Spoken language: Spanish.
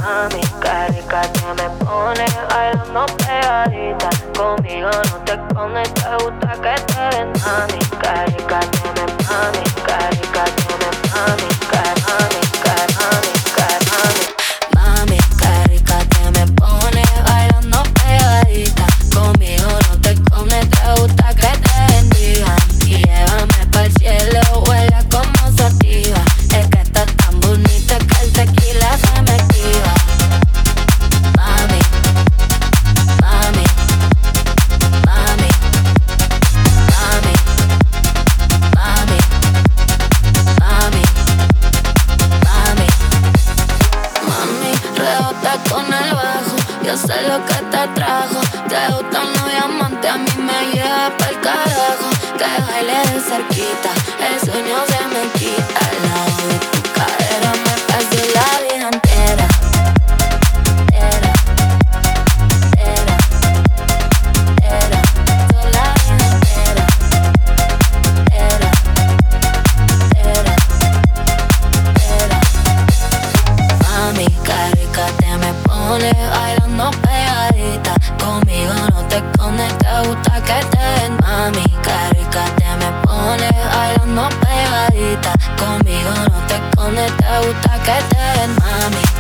Mami, qué rica te me pones bailando pegadita. Conmigo no te escondes, te gusta que te den. Mami, qué rica te me, mami, qué rica te me, mami, qué mami, qué mami, qué mami. Mami, qué rica te me pones bailando pegadita. Conmigo no te escondes, te gusta que te bendigan. Y llévame pa'l cielo, huele como sativa. Es que estás tan bonita que el tequila se me activa. Mami, mami, mami, mami, mami, mami, mami. Mami, rebota con el bajo, yo sé lo que te trajo. Te gusta un diamante, a mí me lleva pa'l carajo. Que baile de cerquita, el sueño se me quita. Al lado de tu cadera me paso la vida entera. Era, era, era, toda la vida entera. Era, era, era. Mami, qué rica te me pones bailando pegadita. Conmigo no te escondes, te gusta que te den. Mami, qué rica te me pones bailando pegadita. Conmigo no te escondes, te gusta que te den. Mami,